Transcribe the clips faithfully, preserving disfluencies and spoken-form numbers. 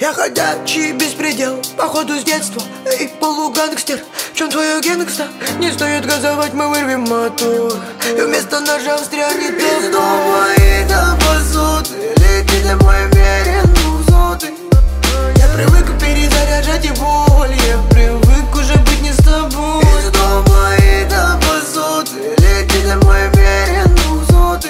Я ходячий беспредел, походу с детства. Эй, полугангстер, в чем твоя гангста? Не стоит газовать, мы вырвем мотор, и вместо ножа встрянет пес. Дома и до посуды лети домой верен двухсотый. Я привык перезаряжать и боль, я привык уже быть не с тобой. Из дома и до посуды лети домой верен двухсотый.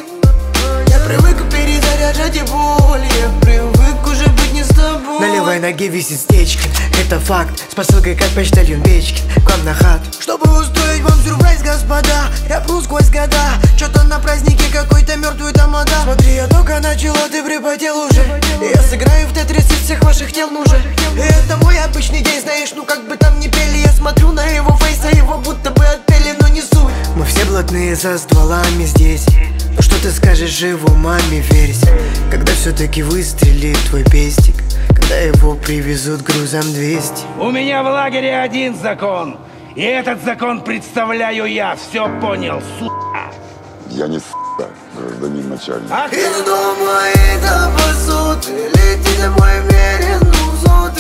Я привык перезаряжать и боль, я привык уже быть не с тобой. На левой ноге висит стечка, это факт. С посылкой как почтальон Печкин к вам на хату, чтобы устроить вам сюрприз, господа. Я пру сквозь года, что-то на празднике какой-то мертвый тамада. Смотри, я только начал, а ты припотел уже. И я сыграю в тетрис из всех ваших тел, ну же. И это мой обычный день, знаешь, ну как бы там ни пели. Я смотрю на его фейс, а его будто бы отпели, но не суть. Мы все блатные со стволами здесь. Ну что ты скажешь его маме, верься, когда все-таки выстрелит твой пестик, когда его привезут грузом двести. У меня в лагере один закон, и этот закон представляю я. Все понял, сука? Я не сука, гражданин начальник. А из дома и до посуды лети домой верен двухсотый.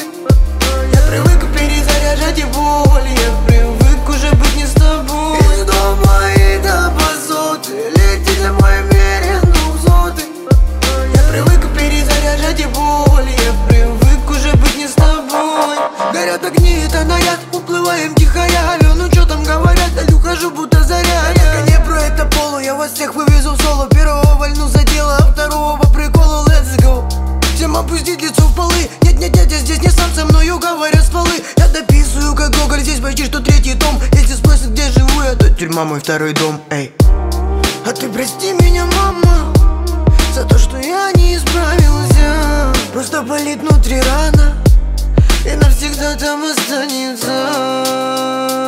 Я привык перезаряжать и боль, я привык уже быть не с тобой. Из дома и до посуды лети домой верен двухсотый. Я привык перезаряжать и боль, я привык уже быть не с тобой. Горят огни, это наряд, уплываем тихоря. Ну что там говорят, далю хожу, будто заря. Я не про это полу, я вас всех вывезу в соло. Первого вольну за дело, а второго по приколу, let's go. Всем опустить лицо в полы. Нет-нет-нет, я здесь не сам, со мною говорят стволы. Я дописываю как Гоголь, здесь почти что третий том. Если спросят, где живу я, то Тюрьма мой второй дом, эй. А ты прости меня, мама, за то, что я не исправился. Просто болит внутри рана, и навсегда там останется.